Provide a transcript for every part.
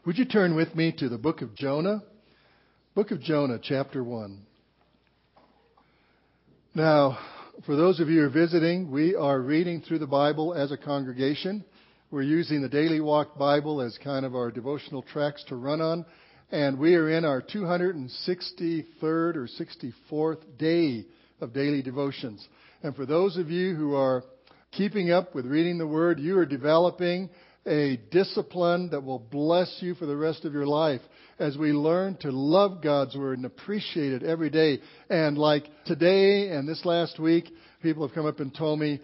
Would you turn with me to the book of Jonah? Book of Jonah, chapter 1. Now, for those of you who are visiting, we are reading through the Bible as a congregation. We're using the Daily Walk Bible as kind of our devotional tracks to run on. And we are in our 263rd or 64th day of daily devotions. And for those of you who are keeping up with reading the Word, you are developing a discipline that will bless you for the rest of your life as we learn to love God's Word and appreciate it every day. And like today and this last week, people have come up and told me,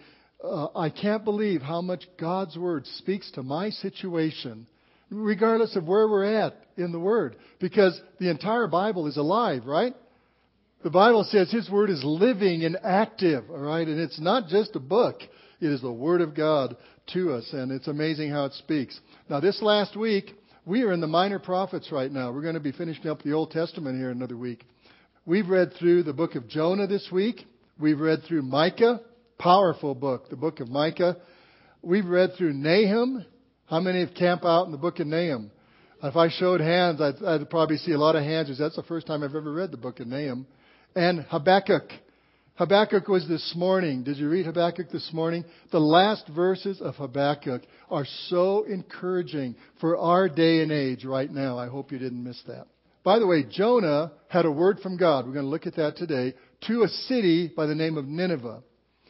I can't believe how much God's Word speaks to my situation, regardless of where we're at in the Word. Because the entire Bible is alive, right? The Bible says His Word is living and active, all right? And it's not just a book. It is the Word of God to us, and it's amazing how it speaks. Now, this last week, we are in the Minor Prophets right now. We're going to be finishing up the Old Testament here another week. We've read through the book of Jonah this week. We've read through Micah, powerful book, the book of Micah. We've read through Nahum. How many have camped out in the book of Nahum? If I showed hands, I'd probably see a lot of hands, because that's the first time I've ever read the book of Nahum. And Habakkuk. Habakkuk was this morning. Did you read Habakkuk this morning? The last verses of Habakkuk are so encouraging for our day and age right now. I hope you didn't miss that. By the way, Jonah had a word from God. We're going to look at that today, to a city by the name of Nineveh.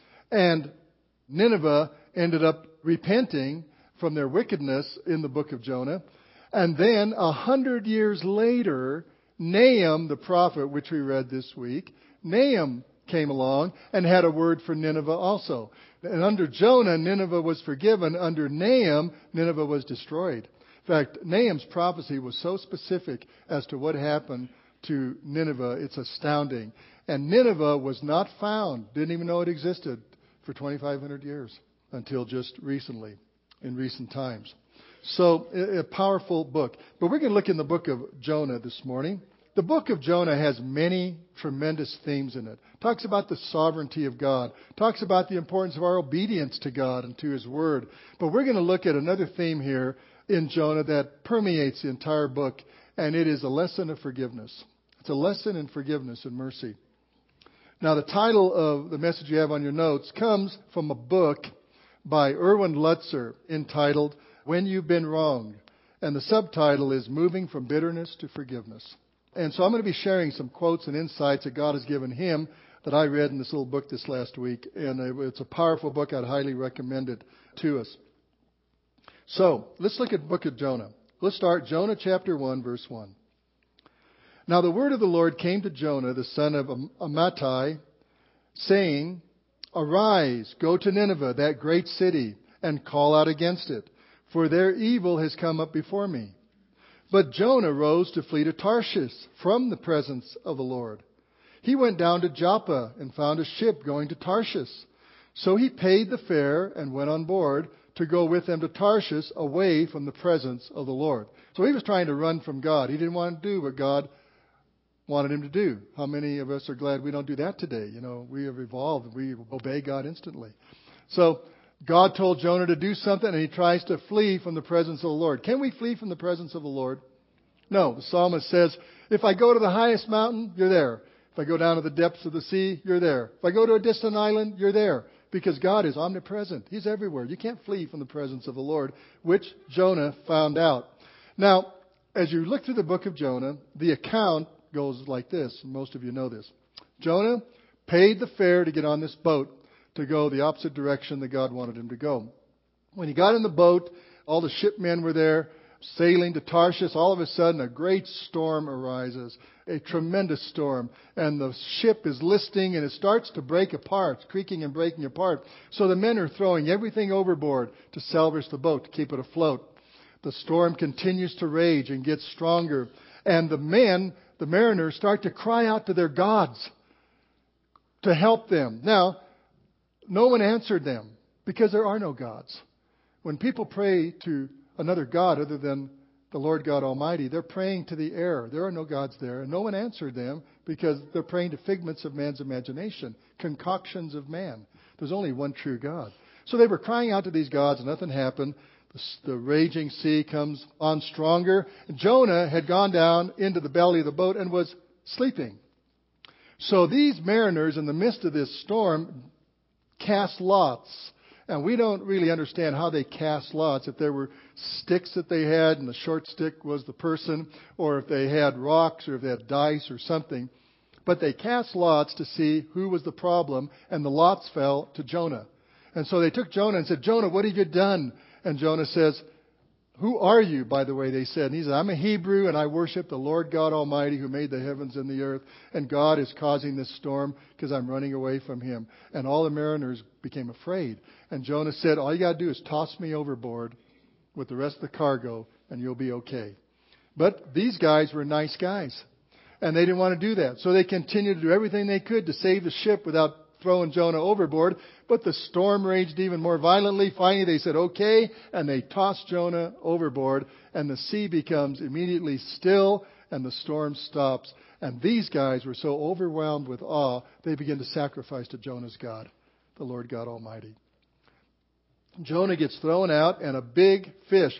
And Nineveh ended up repenting from their wickedness in the book of Jonah. And then 100 years later, Nahum, the prophet, which we read this week, Nahum came along and had a word for Nineveh also. And under Jonah, Nineveh was forgiven. Under Nahum, Nineveh was destroyed. In fact, Nahum's prophecy was so specific as to what happened to Nineveh, it's astounding. And Nineveh was not found, didn't even know it existed, for 2,500 years until just recently, in recent times. So, a powerful book. But we're going to look in the book of Jonah this morning. The book of Jonah has many tremendous themes in it. Talks about the sovereignty of God. Talks about the importance of our obedience to God and to His Word. But we're going to look at another theme here in Jonah that permeates the entire book, and it is a lesson of forgiveness. It's a lesson in forgiveness and mercy. Now, the title of the message you have on your notes comes from a book by Erwin Lutzer entitled When You've Been Wronged. And the subtitle is Moving from Bitterness to Forgiveness. And so I'm going to be sharing some quotes and insights that God has given him that I read in this little book this last week. And it's a powerful book. I'd highly recommend it to us. So let's look at the book of Jonah. Let's start Jonah chapter 1, verse 1. Now the word of the Lord came to Jonah, the son of Amittai, saying, Arise, go to Nineveh, that great city, and call out against it, for their evil has come up before me. But Jonah rose to flee to Tarshish from the presence of the Lord. He went down to Joppa and found a ship going to Tarshish. So he paid the fare and went on board to go with them to Tarshish, away from the presence of the Lord. So he was trying to run from God. He didn't want to do what God wanted him to do. How many of us are glad we don't do that today? You know, we have evolved. We obey God instantly. So God told Jonah to do something, and he tries to flee from the presence of the Lord. Can we flee from the presence of the Lord? No. The psalmist says, if I go to the highest mountain, you're there. If I go down to the depths of the sea, you're there. If I go to a distant island, you're there. Because God is omnipresent. He's everywhere. You can't flee from the presence of the Lord, which Jonah found out. Now, as you look through the book of Jonah, the account goes like this. Most of you know this. Jonah paid the fare to get on this boat to go the opposite direction that God wanted him to go. When he got in the boat, all the shipmen were there, sailing to Tarshish. All of a sudden, a great storm arises, a tremendous storm. And the ship is listing, and it starts to break apart, creaking and breaking apart. So the men are throwing everything overboard to salvage the boat, to keep it afloat. The storm continues to rage and gets stronger. And the mariners, start to cry out to their gods to help them. Now, no one answered them, because there are no gods. When people pray to another God other than the Lord God Almighty, they're praying to the air. There are no gods there. And no one answered them, because they're praying to figments of man's imagination, concoctions of man. There's only one true God. So they were crying out to these gods, and nothing happened. The raging sea comes on stronger. Jonah had gone down into the belly of the boat and was sleeping. So these mariners, in the midst of this storm, cast lots. And we don't really understand how they cast lots. If there were sticks that they had and the short stick was the person, or if they had rocks, or if they had dice or something. But they cast lots to see who was the problem, and the lots fell to Jonah. And so they took Jonah and said, Jonah, what have you done? And Jonah says, who are you, by the way, they said. And he said, I'm a Hebrew, and I worship the Lord God Almighty who made the heavens and the earth. And God is causing this storm because I'm running away from him. And all the mariners became afraid. And Jonah said, all you got to do is toss me overboard with the rest of the cargo, and you'll be okay. But these guys were nice guys, and they didn't want to do that. So they continued to do everything they could to save the ship without throwing Jonah overboard. But the storm raged even more violently. Finally, they said, okay, and they tossed Jonah overboard, and the sea becomes immediately still, and the storm stops. And these guys were so overwhelmed with awe, they begin to sacrifice to Jonah's God, the Lord God Almighty. Jonah gets thrown out, and a big fish,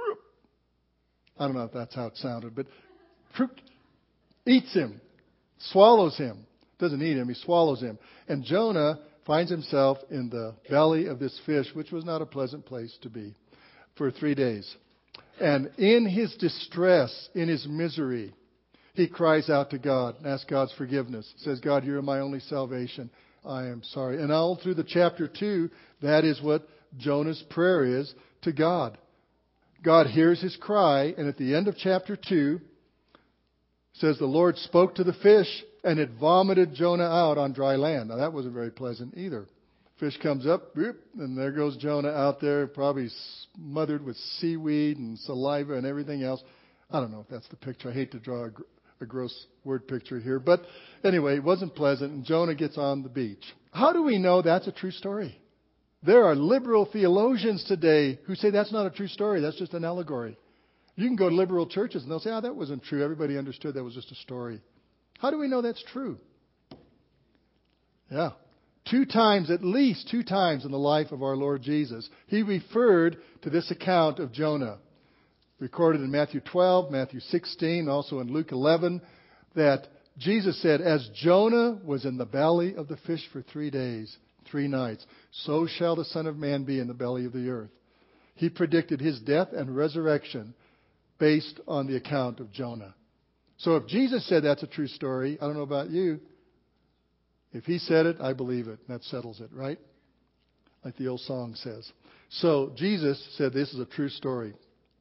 I don't know if that's how it sounded, but eats him, swallows him. Doesn't eat him, he swallows him. And Jonah finds himself in the belly of this fish, which was not a pleasant place to be, for 3 days. And in his distress, in his misery, he cries out to God and asks God's forgiveness. He says, God, you're my only salvation. I am sorry. And all through the chapter 2, that is what Jonah's prayer is to God. God hears his cry, and at the end of chapter 2, says the Lord spoke to the fish, and it vomited Jonah out on dry land. Now, that wasn't very pleasant either. Fish comes up, and there goes Jonah out there, probably smothered with seaweed and saliva and everything else. I don't know if that's the picture. I hate to draw a gross word picture here. But anyway, it wasn't pleasant, and Jonah gets on the beach. How do we know that's a true story? There are liberal theologians today who say that's not a true story. That's just an allegory. You can go to liberal churches, and they'll say, that wasn't true. Everybody understood that was just a story. How do we know that's true? Yeah. 2 times, at least 2 times in the life of our Lord Jesus, he referred to this account of Jonah. Recorded in Matthew 12, Matthew 16, also in Luke 11, that Jesus said, as Jonah was in the belly of the fish for 3 days, 3 nights, so shall the Son of Man be in the belly of the earth. He predicted his death and resurrection based on the account of Jonah. So if Jesus said that's a true story, I don't know about you. If he said it, I believe it. That settles it, right? Like the old song says. So Jesus said this is a true story.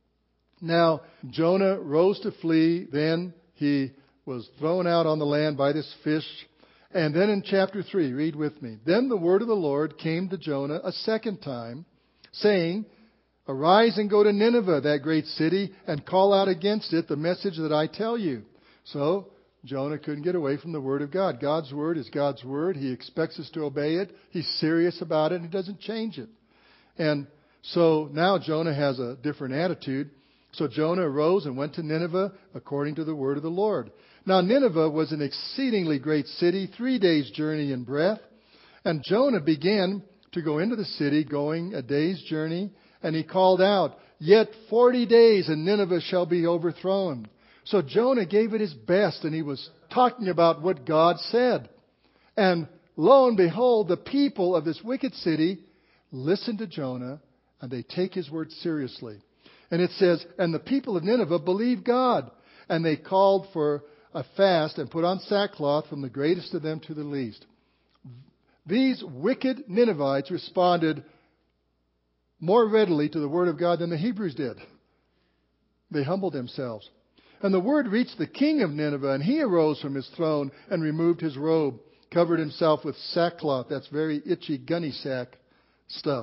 Now, Jonah rose to flee. Then he was thrown out on the land by this fish. And then in chapter 3, read with me. Then the word of the Lord came to Jonah a second time, saying, arise and go to Nineveh, that great city, and call out against it the message that I tell you. So Jonah couldn't get away from the word of God. God's word is God's word. He expects us to obey it. He's serious about it, and he doesn't change it. And so now Jonah has a different attitude. So Jonah arose and went to Nineveh according to the word of the Lord. Now Nineveh was an exceedingly great city, 3 days' journey in breadth. And Jonah began to go into the city, going a day's journey. And he called out, yet 40 days and Nineveh shall be overthrown. So Jonah gave it his best, and he was talking about what God said. And lo and behold, the people of this wicked city listen to Jonah, and they take his word seriously. And it says, and the people of Nineveh believed God, and they called for a fast and put on sackcloth from the greatest of them to the least. These wicked Ninevites responded more readily to the word of God than the Hebrews did. They humbled themselves. And the word reached the king of Nineveh, and he arose from his throne and removed his robe, covered himself with sackcloth, that's very itchy gunny sack stuff,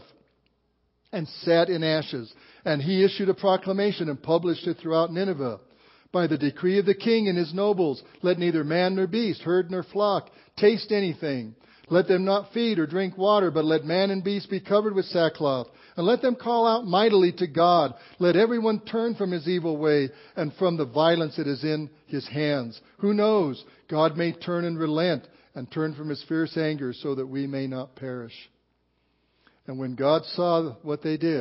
and sat in ashes. And he issued a proclamation and published it throughout Nineveh. By the decree of the king and his nobles, let neither man nor beast, herd nor flock, taste anything. Let them not feed or drink water, but let man and beast be covered with sackcloth. And let them call out mightily to God. Let everyone turn from his evil way and from the violence that is in his hands. Who knows? God may turn and relent and turn from his fierce anger so that we may not perish. And when God saw what they did,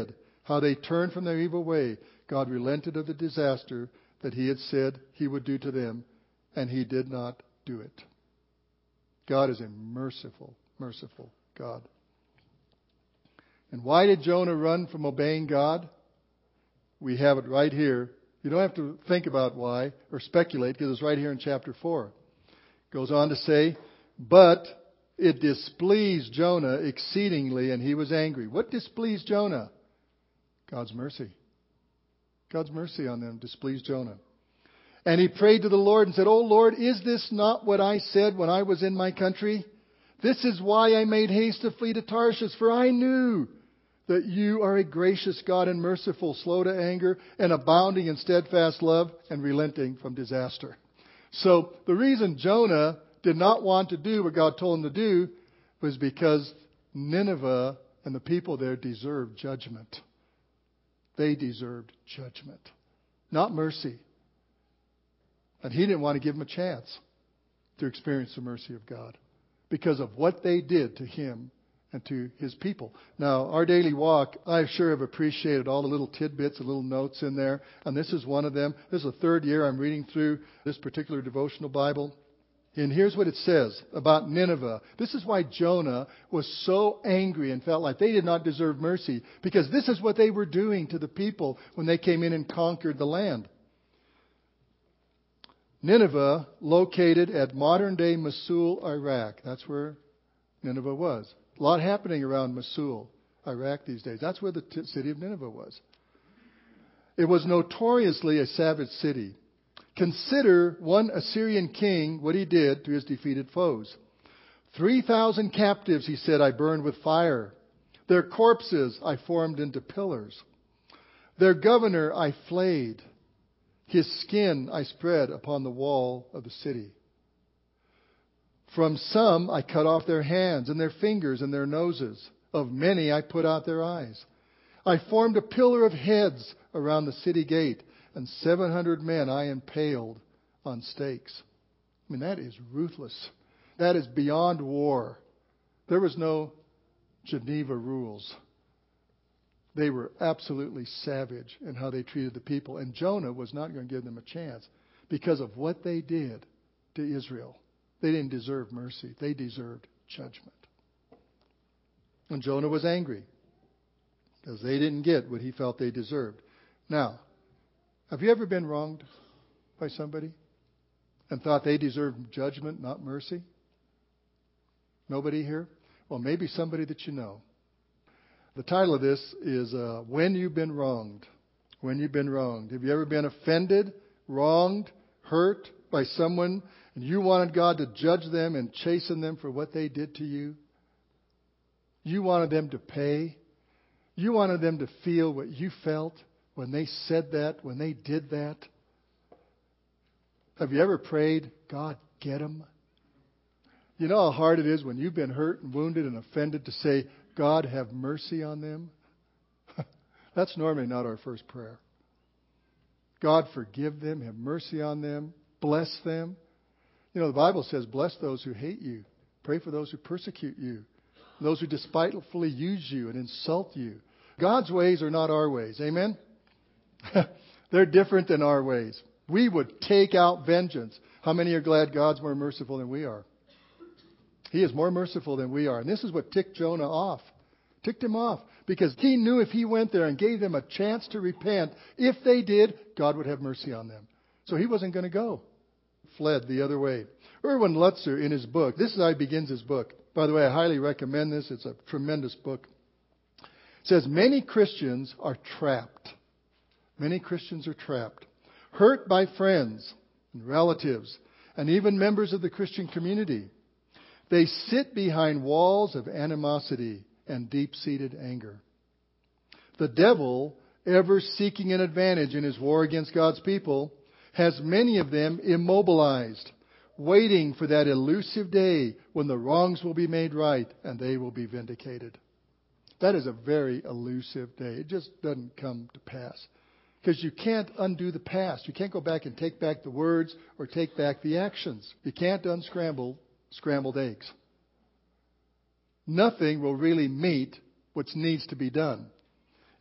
how they turned from their evil way, God relented of the disaster that He had said He would do to them, and He did not do it. God is a merciful, merciful God. And why did Jonah run from obeying God? We have it right here. You don't have to think about why or speculate, because it's right here in chapter 4. It goes on to say, but it displeased Jonah exceedingly, and he was angry. What displeased Jonah? God's mercy. God's mercy on them displeased Jonah. And he prayed to the Lord and said, "O Lord, is this not what I said when I was in my country? This is why I made haste to flee to Tarshish, for I knew that you are a gracious God and merciful, slow to anger, and abounding in steadfast love, and relenting from disaster." So the reason Jonah did not want to do what God told him to do was because Nineveh and the people there deserved judgment. They deserved judgment, not mercy. And he didn't want to give them a chance to experience the mercy of God because of what they did to him and to his people. Now, our daily walk, I sure have appreciated all the little tidbits and little notes in there. And this is one of them. This is the third year I'm reading through this particular devotional Bible. And here's what it says about Nineveh. This is why Jonah was so angry and felt like they did not deserve mercy. Because this is what they were doing to the people when they came in and conquered the land. Nineveh, located at modern-day Mosul, Iraq. That's where Nineveh was. A lot happening around Mosul, Iraq these days. That's where the city of Nineveh was. It was notoriously a savage city. Consider one Assyrian king what he did to his defeated foes. 3,000 captives, he said, I burned with fire. Their corpses I formed into pillars. Their governor I flayed. His skin I spread upon the wall of the city. From some I cut off their hands and their fingers and their noses. Of many I put out their eyes. I formed a pillar of heads around the city gate, and 700 men I impaled on stakes. I mean, that is ruthless. That is beyond war. There was no Geneva rules. They were absolutely savage in how they treated the people. And Jonah was not going to give them a chance because of what they did to Israel. They didn't deserve mercy. They deserved judgment. And Jonah was angry because they didn't get what he felt they deserved. Now, have you ever been wronged by somebody and thought they deserved judgment, not mercy? Nobody here? Well, maybe somebody that you know. The title of this is When You've Been Wronged. When you've been wronged. Have you ever been offended, wronged, hurt by someone, and you wanted God to judge them and chasten them for what they did to you? You wanted them to pay. You wanted them to feel what you felt when they said that, when they did that. Have you ever prayed, God, get them? You know how hard it is when you've been hurt and wounded and offended to say, God, have mercy on them? That's normally not our first prayer. God, forgive them, have mercy on them, bless them. You know, the Bible says, bless those who hate you. Pray for those who persecute you. Those who despitefully use you and insult you. God's ways are not our ways. Amen? They're different than our ways. We would take out vengeance. How many are glad God's more merciful than we are? He is more merciful than we are. And this is what ticked Jonah off. Ticked him off. Because he knew if he went there and gave them a chance to repent, if they did, God would have mercy on them. So he wasn't going to go. Fled the other way. Erwin Lutzer, in his book, this is how he begins his book. By the way, I highly recommend this. It's a tremendous book. It says, many Christians are trapped. Many Christians are trapped. Hurt by friends and relatives and even members of the Christian community. They sit behind walls of animosity and deep-seated anger. The devil, ever seeking an advantage in his war against God's people, has many of them immobilized, waiting for that elusive day when the wrongs will be made right and they will be vindicated. That is a very elusive day. It just doesn't come to pass. Because you can't undo the past. You can't go back and take back the words or take back the actions. You can't unscramble scrambled eggs. Nothing will really meet what needs to be done.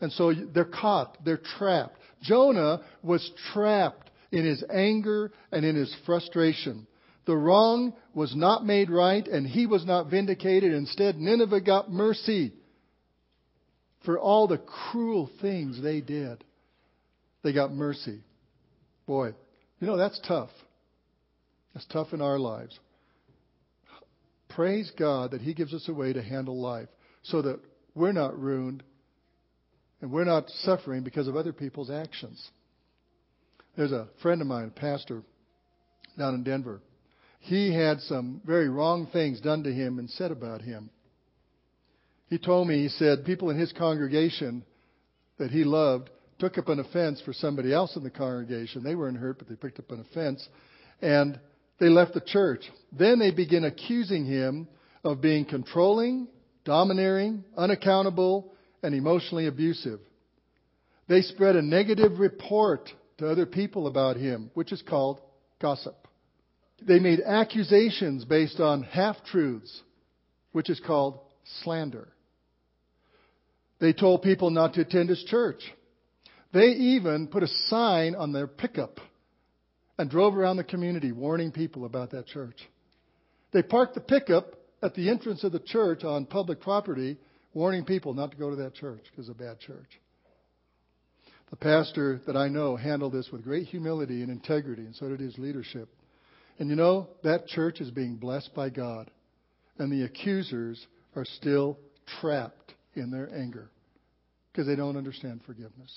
And so they're caught. They're trapped. Jonah was trapped in his anger and in his frustration. The wrong was not made right, and he was not vindicated. Instead, Nineveh got mercy for all the cruel things they did. They got mercy. Boy, that's tough. That's tough in our lives. Praise God that He gives us a way to handle life so that we're not ruined and we're not suffering because of other people's actions. There's a friend of mine, a pastor down in Denver. He had some very wrong things done to him and said about him. He told me, he said, people in his congregation that he loved took up an offense for somebody else in the congregation. They weren't hurt, but they picked up an offense. And they left the church. Then they began accusing him of being controlling, domineering, unaccountable, and emotionally abusive. They spread a negative report to other people about him, which is called gossip. They made accusations based on half-truths, which is called slander. They told people not to attend his church. They even put a sign on their pickup and drove around the community warning people about that church. They parked the pickup at the entrance of the church on public property, warning people not to go to that church because it's a bad church. The pastor that I know handled this with great humility and integrity, and so did his leadership. And that church is being blessed by God. And the accusers are still trapped in their anger because they don't understand forgiveness.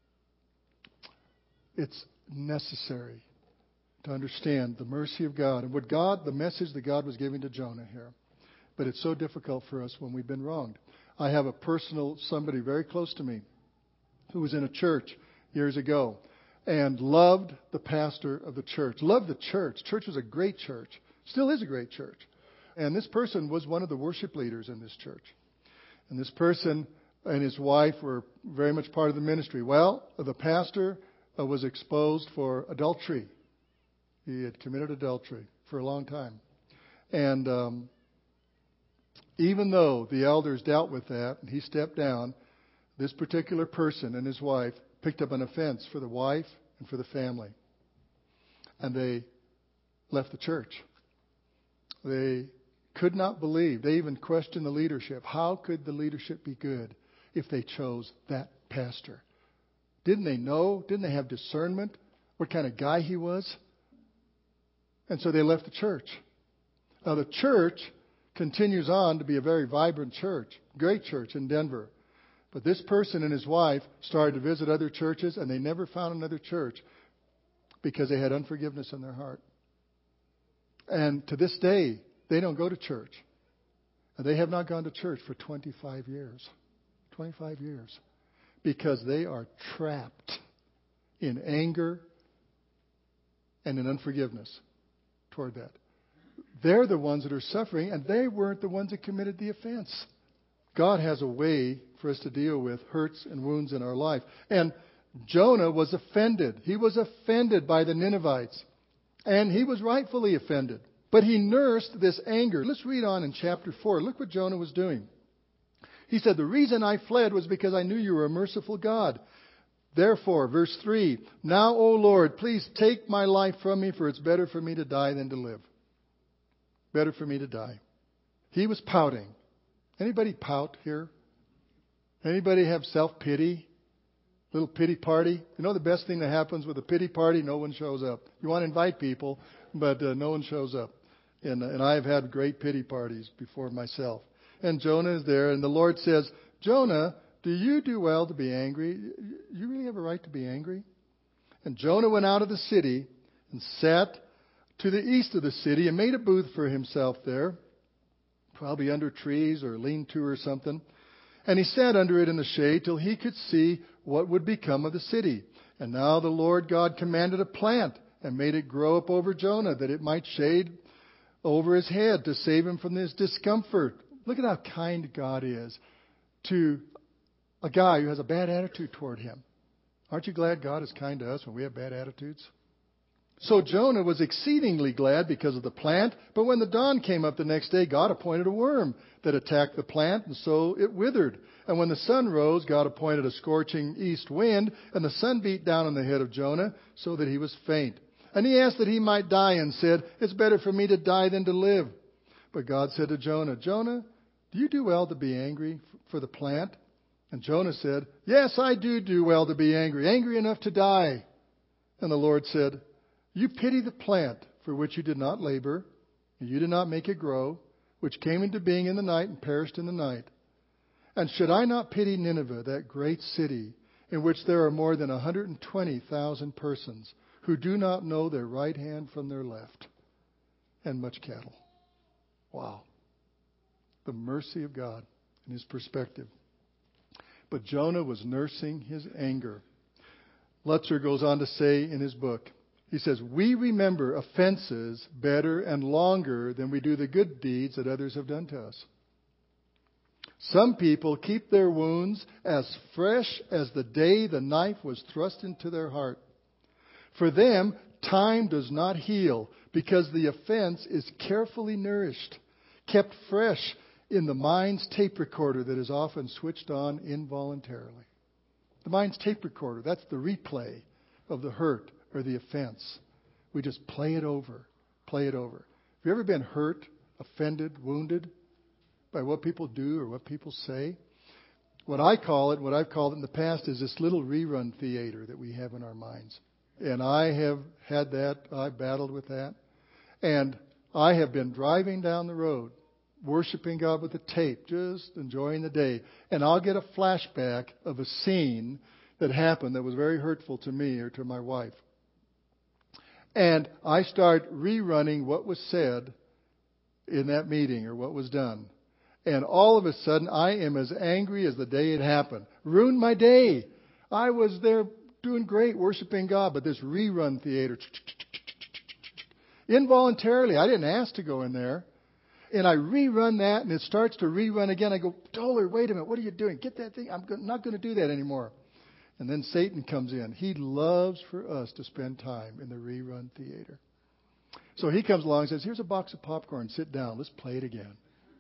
It's necessary to understand the mercy of God and the message that God was giving to Jonah here. But it's so difficult for us when we've been wronged. I have somebody very close to me who was in a church years ago and loved the pastor of the church. Loved the church. Church was a great church. Still is a great church. And this person was one of the worship leaders in this church. And this person and his wife were very much part of the ministry. Well, the pastor was exposed for adultery. He had committed adultery for a long time. And even though the elders dealt with that and he stepped down, this particular person and his wife picked up an offense for the wife and for the family. And they left the church. They could not believe. They even questioned the leadership. How could the leadership be good if they chose that pastor? Didn't they know? Didn't they have discernment what kind of guy he was? And so they left the church. Now the church continues on to be a very vibrant church, great church in Denver. But this person and his wife started to visit other churches, and they never found another church because they had unforgiveness in their heart. And to this day, they don't go to church. And they have not gone to church for 25 years. 25 years. Because they are trapped in anger and in unforgiveness toward that. They're the ones that are suffering, and they weren't the ones that committed the offense. God has a way for us to deal with hurts and wounds in our life. And Jonah was offended. He was offended by the Ninevites. And he was rightfully offended. But he nursed this anger. Let's read on in chapter 4. Look what Jonah was doing. He said, the reason I fled was because I knew you were a merciful God. Therefore, verse 3, now, O Lord, please take my life from me, for it's better for me to die than to live. Better for me to die. He was pouting. Anybody pout here? Anybody have self-pity? Little pity party? The best thing that happens with a pity party? No one shows up. You want to invite people, but no one shows up. And I've had great pity parties before myself. And Jonah is there, and the Lord says, Jonah, do you do well to be angry? You really have a right to be angry? And Jonah went out of the city and sat to the east of the city and made a booth for himself there, probably under trees or lean-to or something. And he sat under it in the shade till he could see what would become of the city. And now the Lord God commanded a plant and made it grow up over Jonah, that it might shade over his head to save him from this discomfort. Look at how kind God is to a guy who has a bad attitude toward him. Aren't you glad God is kind to us when we have bad attitudes? So Jonah was exceedingly glad because of the plant. But when the dawn came up the next day, God appointed a worm that attacked the plant, and so it withered. And when the sun rose, God appointed a scorching east wind, and the sun beat down on the head of Jonah, so that he was faint. And he asked that he might die, and said, "It's better for me to die than to live." But God said to Jonah, "Jonah, do you do well to be angry for the plant?" And Jonah said, "Yes, I do well to be angry, angry enough to die." And the Lord said, "You pity the plant for which you did not labor, and you did not make it grow, which came into being in the night and perished in the night. And should I not pity Nineveh, that great city, in which there are more than 120,000 persons who do not know their right hand from their left, and much cattle?" Wow. The mercy of God and His perspective. But Jonah was nursing his anger. Lutzer goes on to say in his book, he says, "We remember offenses better and longer than we do the good deeds that others have done to us. Some people keep their wounds as fresh as the day the knife was thrust into their heart. For them, time does not heal because the offense is carefully nourished, kept fresh in the mind's tape recorder that is often switched on involuntarily." The mind's tape recorder, that's the replay of the hurt or the offense. We just play it over, play it over. Have you ever been hurt, offended, wounded by what people do or what people say? What I've called it in the past, is this little rerun theater that we have in our minds. And I have had that. I've battled with that. And I have been driving down the road, worshiping God with the tape, just enjoying the day. And I'll get a flashback of a scene that happened that was very hurtful to me or to my wife. And I start rerunning what was said in that meeting or what was done. And all of a sudden, I am as angry as the day it happened. Ruined my day. I was there doing great, worshiping God, but this rerun theater, involuntarily, I didn't ask to go in there. And I rerun that, and it starts to rerun again. I go, "Doler, wait a minute, what are you doing? Get that thing. I'm not going to do that anymore." And then Satan comes in. He loves for us to spend time in the rerun theater. So he comes along and says, "Here's a box of popcorn. Sit down. Let's play it again."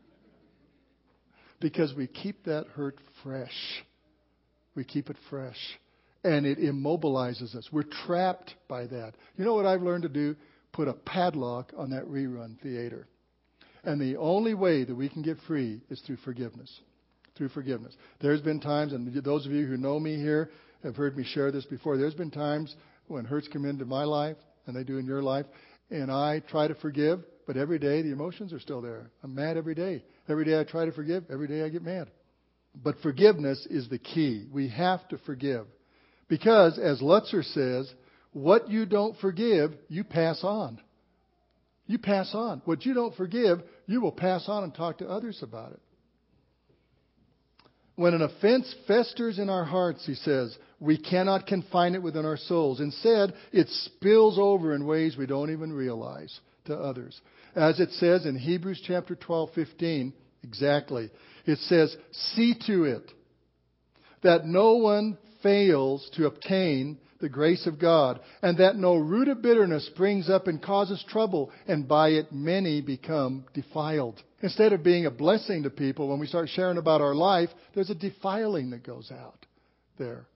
Because we keep that hurt fresh. We keep it fresh. And it immobilizes us. We're trapped by that. You know what I've learned to do? Put a padlock on that rerun theater. And the only way that we can get free is through forgiveness. Through forgiveness. There's been times, and those of you who know me here have heard me share this before, there's been times when hurts come into my life, and they do in your life, and I try to forgive, but every day the emotions are still there. I'm mad every day. Every day I try to forgive, every day I get mad. But forgiveness is the key. We have to forgive. Because, as Lutzer says, what you don't forgive, you pass on. You pass on. What you don't forgive, you will pass on and talk to others about it. When an offense festers in our hearts, he says, we cannot confine it within our souls. Instead, it spills over in ways we don't even realize to others. As it says in Hebrews chapter 12:15, exactly. It says, "See to it that no one fails to obtain the grace of God, and that no root of bitterness springs up and causes trouble, and by it many become defiled." Instead of being a blessing to people, when we start sharing about our life, there's a defiling that goes out there.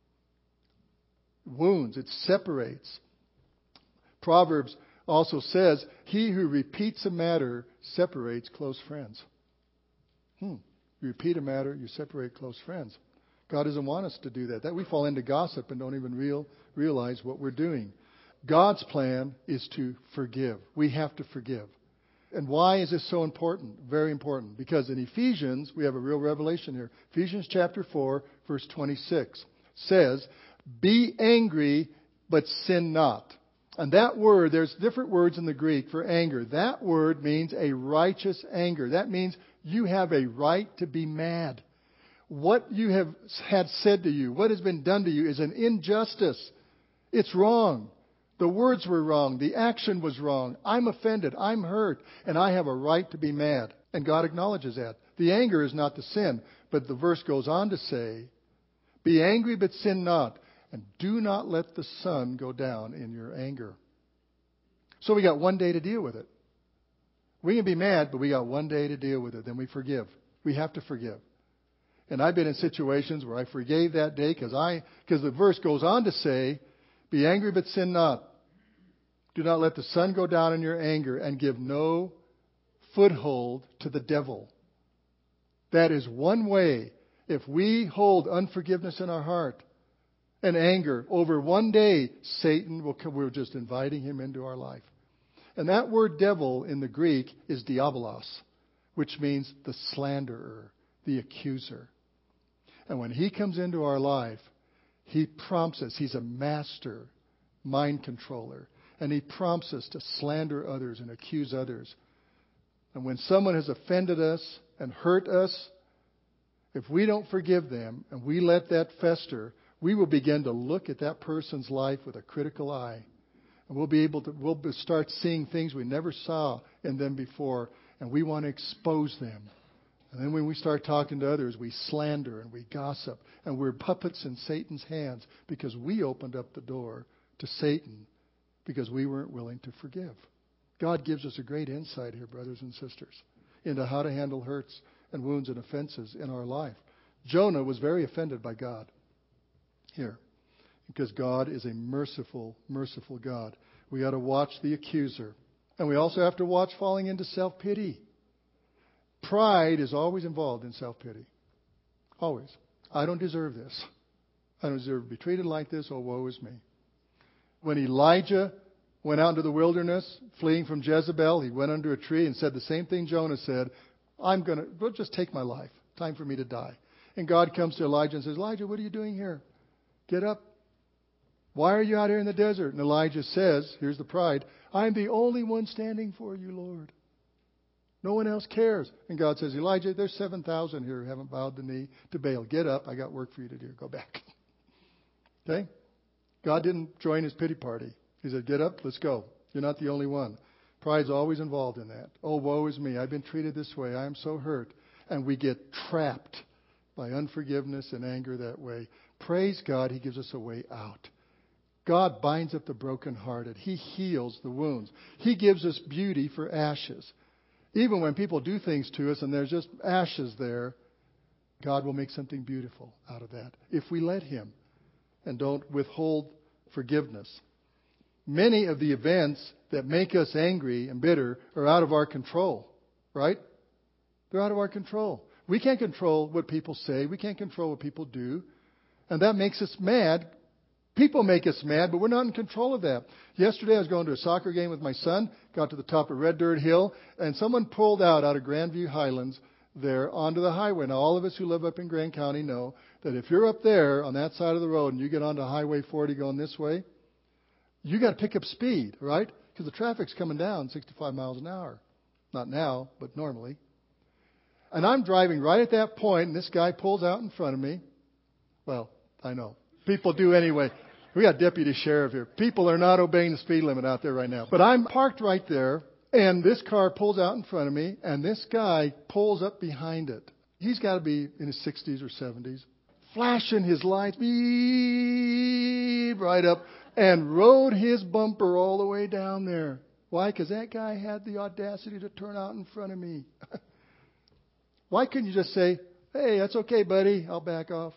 Wounds, it separates. Proverbs also says, "He who repeats a matter separates close friends." You repeat a matter, you separate close friends. God doesn't want us to do that. We fall into gossip and don't even realize what we're doing. God's plan is to forgive. We have to forgive. And why is this so important? Very important. Because in Ephesians, we have a real revelation here. Ephesians chapter 4, verse 26 says, "Be angry, but sin not." And that word, there's different words in the Greek for anger. That word means a righteous anger. That means you have a right to be mad. What you have had said to you, what has been done to you, is an injustice. It's wrong. The words were wrong. The action was wrong. I'm offended. I'm hurt. And I have a right to be mad. And God acknowledges that. The anger is not the sin. But the verse goes on to say, "Be angry, but sin not. And do not let the sun go down in your anger." So we got one day to deal with it. We can be mad, but we got one day to deal with it. Then we forgive. We have to forgive. And I've been in situations where I forgave that day because the verse goes on to say, be angry but sin not. Do not let the sun go down in your anger, and give no foothold to the devil. That is one way. If we hold unforgiveness in our heart and anger over one day, Satan will come. We're just inviting him into our life. And that word devil in the Greek is diabolos, which means the slanderer, the accuser. And when he comes into our life, he prompts us. He's a master mind controller. And he prompts us to slander others and accuse others. And when someone has offended us and hurt us, if we don't forgive them and we let that fester, we will begin to look at that person's life with a critical eye. And we'll start seeing things we never saw in them before. And we want to expose them. And then when we start talking to others, we slander and we gossip. And we're puppets in Satan's hands because we opened up the door to Satan because we weren't willing to forgive. God gives us a great insight here, brothers and sisters, into how to handle hurts and wounds and offenses in our life. Jonah was very offended by God here because God is a merciful, merciful God. We got to watch the accuser. And we also have to watch falling into self-pity. Pride is always involved in self-pity. Always. I don't deserve this. I don't deserve to be treated like this. Oh, woe is me. When Elijah went out into the wilderness, fleeing from Jezebel, he went under a tree and said the same thing Jonah said. We'll just take my life. Time for me to die. And God comes to Elijah and says, Elijah, what are you doing here? Get up. Why are you out here in the desert? And Elijah says, here's the pride, I'm the only one standing for you, Lord. No one else cares. And God says, Elijah, there's 7,000 here who haven't bowed the knee to Baal. Get up. I got work for you to do. Go back. Okay? God didn't join his pity party. He said, get up. Let's go. You're not the only one. Pride's always involved in that. Oh, woe is me. I've been treated this way. I am so hurt. And we get trapped by unforgiveness and anger that way. Praise God, he gives us a way out. God binds up the brokenhearted. He heals the wounds. He gives us beauty for ashes. Even when people do things to us and there's just ashes there, God will make something beautiful out of that if we let him and don't withhold forgiveness. Many of the events that make us angry and bitter are out of our control, right? They're out of our control. We can't control what people say. We can't control what people do. And that makes us mad. People make us mad, but we're not in control of that. Yesterday I was going to a soccer game with my son, got to the top of Red Dirt Hill, and someone pulled out of Grandview Highlands there onto the highway. Now, all of us who live up in Grand County know that if you're up there on that side of the road and you get onto Highway 40 going this way, you got to pick up speed, right? Because the traffic's coming down 65 miles an hour. Not now, but normally. And I'm driving right at that point, and this guy pulls out in front of me. Well, I know. People do anyway. We got deputy sheriff here. People are not obeying the speed limit out there right now. But I'm parked right there, and this car pulls out in front of me, and this guy pulls up behind it. He's got to be in his 60s or 70s, flashing his lights, beep, right up, and rode his bumper all the way down there. Why? Because that guy had the audacity to turn out in front of me. Why couldn't you just say, hey, that's okay, buddy, I'll back off?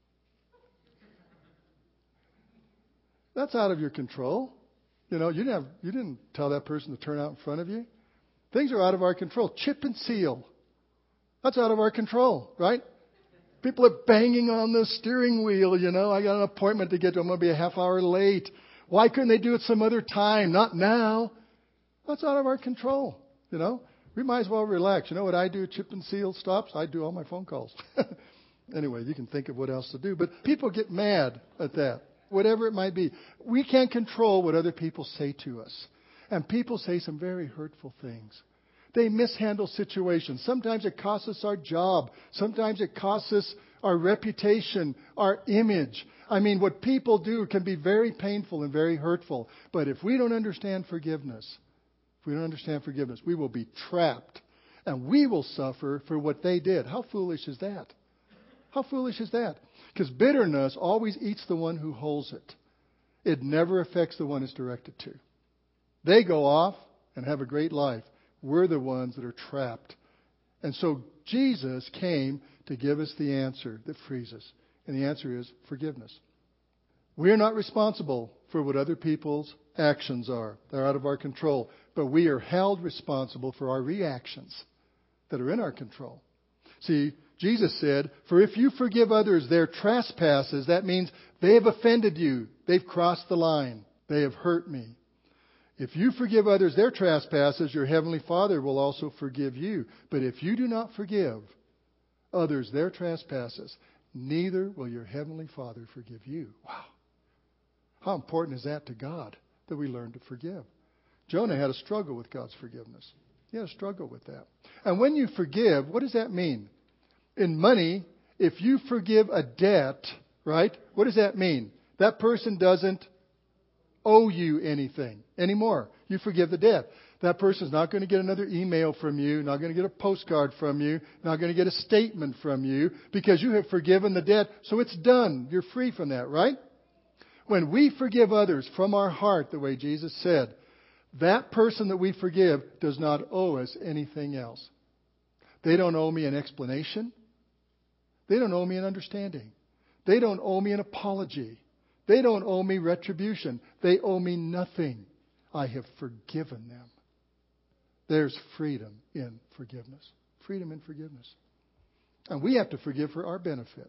That's out of your control. You know, you didn't tell that person to turn out in front of you. Things are out of our control. Chip and seal. That's out of our control, right? People are banging on the steering wheel, you know. I got an appointment to get to. I'm going to be a half hour late. Why couldn't they do it some other time? Not now. That's out of our control, you know. We might as well relax. You know what I do? Chip and seal stops. I do all my phone calls. Anyway, you can think of what else to do. But people get mad at that. Whatever it might be. We can't control what other people say to us. And people say some very hurtful things. They mishandle situations. Sometimes it costs us our job. Sometimes it costs us our reputation, our image. I mean, what people do can be very painful and very hurtful. But if we don't understand forgiveness, we will be trapped. And we will suffer for what they did. How foolish is that? How foolish is that? Because bitterness always eats the one who holds it. It never affects the one it's directed to. They go off and have a great life. We're the ones that are trapped. And so Jesus came to give us the answer that frees us. And the answer is forgiveness. We are not responsible for what other people's actions are. They're out of our control. But we are held responsible for our reactions that are in our control. See, Jesus said, "For if you forgive others their trespasses," that means they have offended you. They've crossed the line. They have hurt me. "If you forgive others their trespasses, your heavenly Father will also forgive you. But if you do not forgive others their trespasses, neither will your heavenly Father forgive you." Wow. How important is that to God, that we learn to forgive? Jonah had a struggle with God's forgiveness. He had a struggle with that. And when you forgive, what does that mean? In money, if you forgive a debt, right, what does that mean? That person doesn't owe you anything anymore. You forgive the debt. That person's not going to get another email from you, not going to get a postcard from you, not going to get a statement from you, because you have forgiven the debt, so it's done. You're free from that, right? When we forgive others from our heart, the way Jesus said, that person that we forgive does not owe us anything else. They don't owe me an explanation. They don't owe me an understanding. They don't owe me an apology. They don't owe me retribution. They owe me nothing. I have forgiven them. There's freedom in forgiveness. Freedom in forgiveness. And we have to forgive for our benefit.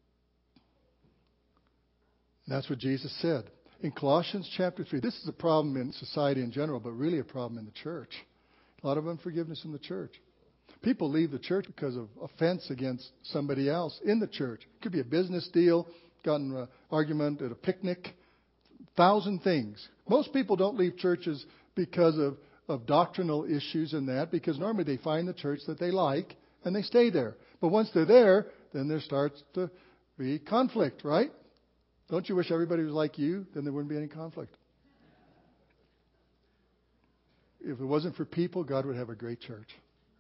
And that's what Jesus said. In Colossians chapter 3, this is a problem in society in general, but really a problem in the church. A lot of unforgiveness in the church. People leave the church because of offense against somebody else in the church. It could be a business deal, gotten an argument at a picnic, 1,000 things. Most people don't leave churches because of doctrinal issues and that, because normally they find the church that they like and they stay there. But once they're there, then there starts to be conflict, right? Don't you wish everybody was like you? Then there wouldn't be any conflict. If it wasn't for people, God would have a great church.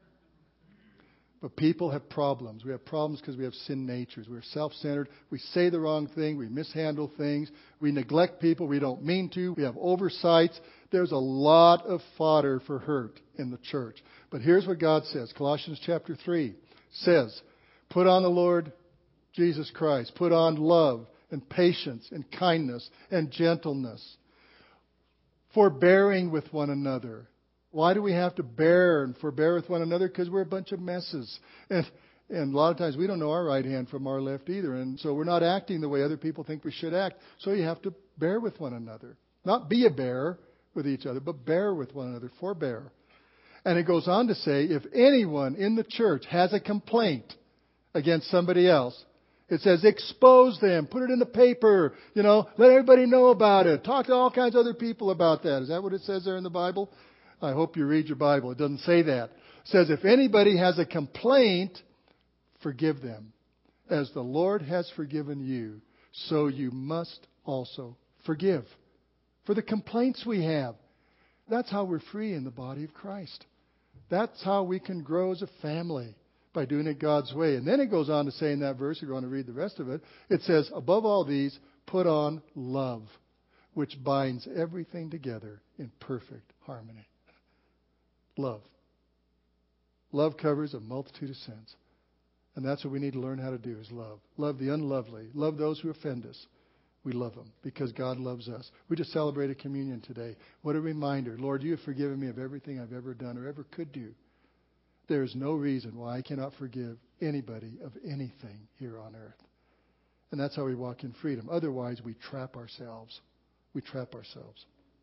But people have problems. We have problems because we have sin natures. We're self-centered. We say the wrong thing. We mishandle things. We neglect people we don't mean to. We have oversights. There's a lot of fodder for hurt in the church. But here's what God says. Colossians chapter 3 says, "Put on the Lord Jesus Christ. Put on love and patience and kindness and gentleness, forbearing with one another." Why do we have to bear and forbear with one another? Because we're a bunch of messes. And a lot of times we don't know our right hand from our left either. And so we're not acting the way other people think we should act. So you have to bear with one another. Not be a bear with each other, but bear with one another. Forbear. And it goes on to say, if anyone in the church has a complaint against somebody else, it says expose them, put it in the paper, let everybody know about it. Talk to all kinds of other people about that. Is that what it says there in the Bible? I hope you read your Bible. It doesn't say that. It says if anybody has a complaint, forgive them. As the Lord has forgiven you, so you must also forgive. For the complaints we have. That's how we're free in the body of Christ. That's how we can grow as a family, by doing it God's way. And then it goes on to say in that verse, if you want to read the rest of it, it says, above all these, put on love, which binds everything together in perfect harmony. Love. Love covers a multitude of sins. And that's what we need to learn how to do, is love. Love the unlovely. Love those who offend us. We love them because God loves us. We just celebrated communion today. What a reminder. Lord, you have forgiven me of everything I've ever done or ever could do. There is no reason why I cannot forgive anybody of anything here on earth. And that's how we walk in freedom. Otherwise, we trap ourselves. We trap ourselves.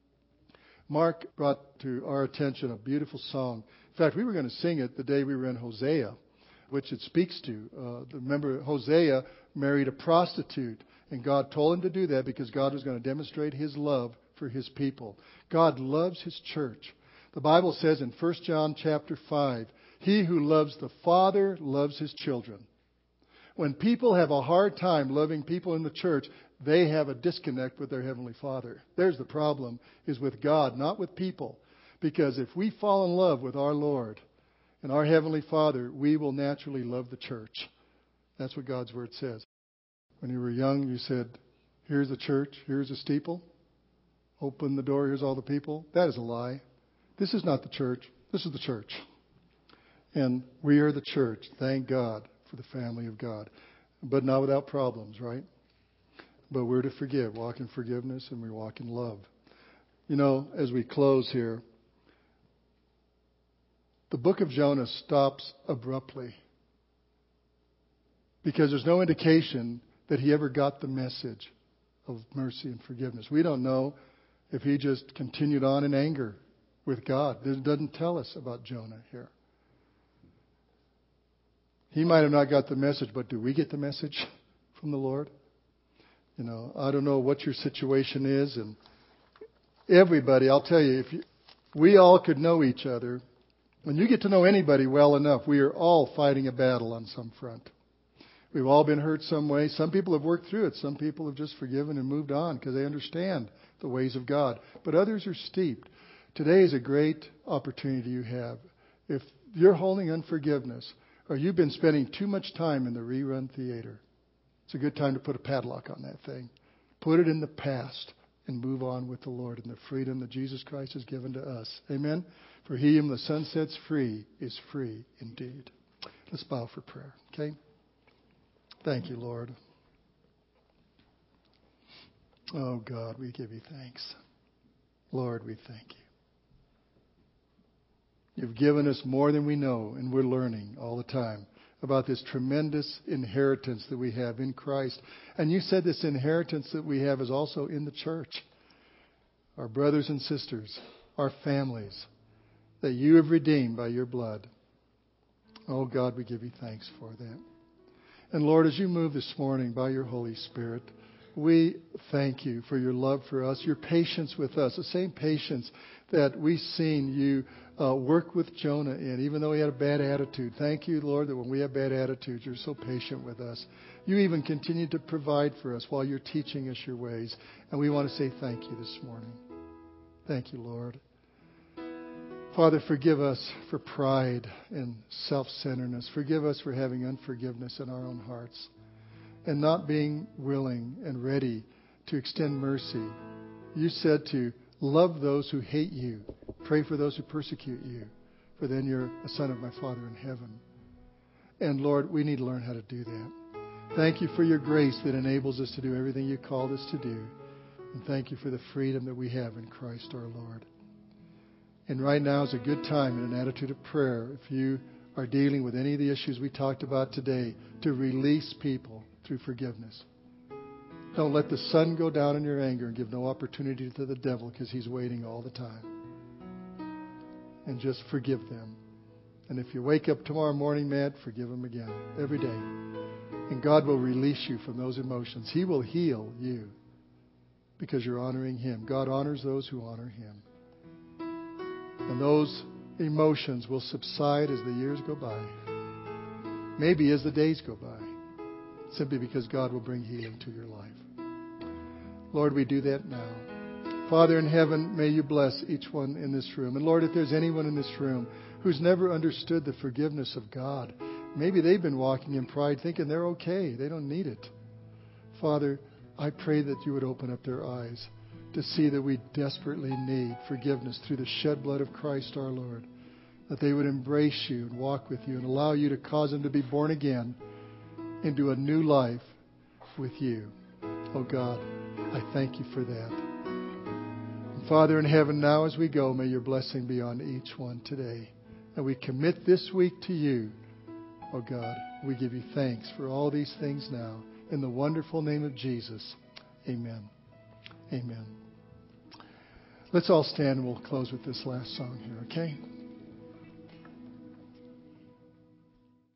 Mark brought to our attention a beautiful song. In fact, we were going to sing it the day we were in Hosea, which it speaks to. Remember, Hosea married a prostitute, and God told him to do that because God was going to demonstrate His love for His people. God loves His church. The Bible says in 1 John chapter 5, he who loves the Father loves His children. When people have a hard time loving people in the church, they have a disconnect with their Heavenly Father. There's the problem, is with God, not with people. Because if we fall in love with our Lord and our Heavenly Father, we will naturally love the church. That's what God's Word says. When you were young, you said, here's a church, here's a steeple. Open the door, here's all the people. That is a lie. This is not the church. This is the church. And we are the church. Thank God for the family of God. But not without problems, right? But we're to forgive, walk in forgiveness, and we walk in love. You know, as we close here, the book of Jonah stops abruptly because there's no indication that he ever got the message of mercy and forgiveness. We don't know if he just continued on in anger with God. It doesn't tell us about Jonah here. He might have not got the message, but do we get the message from the Lord? You know, I don't know what your situation is, and everybody, I'll tell you, we all could know each other. When you get to know anybody well enough, we are all fighting a battle on some front. We've all been hurt some way. Some people have worked through it. Some people have just forgiven and moved on because they understand the ways of God. But others are steeped. Today is a great opportunity you have. If you're holding unforgiveness or you've been spending too much time in the rerun theater, it's a good time to put a padlock on that thing. Put it in the past and move on with the Lord and the freedom that Jesus Christ has given to us. Amen? For he whom the Son sets free is free indeed. Let's bow for prayer, okay? Thank you, Lord. Oh, God, we give you thanks. Lord, we thank you. You've given us more than we know, and we're learning all the time about this tremendous inheritance that we have in Christ. And you said this inheritance that we have is also in the church. Our brothers and sisters, our families, that you have redeemed by your blood. Oh, God, we give you thanks for that. And Lord, as you move this morning by your Holy Spirit, we thank you for your love for us, your patience with us, the same patience that we've seen you work with Jonah in, even though he had a bad attitude. Thank you, Lord, that when we have bad attitudes, you're so patient with us. You even continue to provide for us while you're teaching us your ways. And we want to say thank you this morning. Thank you, Lord. Father, forgive us for pride and self-centeredness. Forgive us for having unforgiveness in our own hearts and not being willing and ready to extend mercy. You said to love those who hate you. Pray for those who persecute you, for then you're a son of my Father in heaven. And Lord, we need to learn how to do that. Thank you for your grace that enables us to do everything you called us to do. And thank you for the freedom that we have in Christ our Lord. And right now is a good time in an attitude of prayer, if you are dealing with any of the issues we talked about today, to release people through forgiveness. Don't let the sun go down in your anger and give no opportunity to the devil, because he's waiting all the time. And just forgive them. And if you wake up tomorrow morning mad, forgive them again, every day. And God will release you from those emotions. He will heal you because you're honoring Him. God honors those who honor Him. And those emotions will subside as the years go by. Maybe as the days go by. Simply because God will bring healing to your life. Lord, we do that now. Father in heaven, may you bless each one in this room. And Lord, if there's anyone in this room who's never understood the forgiveness of God, maybe they've been walking in pride thinking they're okay. They don't need it. Father, I pray that you would open up their eyes to see that we desperately need forgiveness through the shed blood of Christ our Lord. That they would embrace you and walk with you and allow you to cause them to be born again into a new life with you. Oh God, I thank you for that. And Father in heaven, now as we go, may your blessing be on each one today. And we commit this week to you. Oh God, we give you thanks for all these things now. In the wonderful name of Jesus, amen. Amen. Let's all stand and we'll close with this last song here, okay?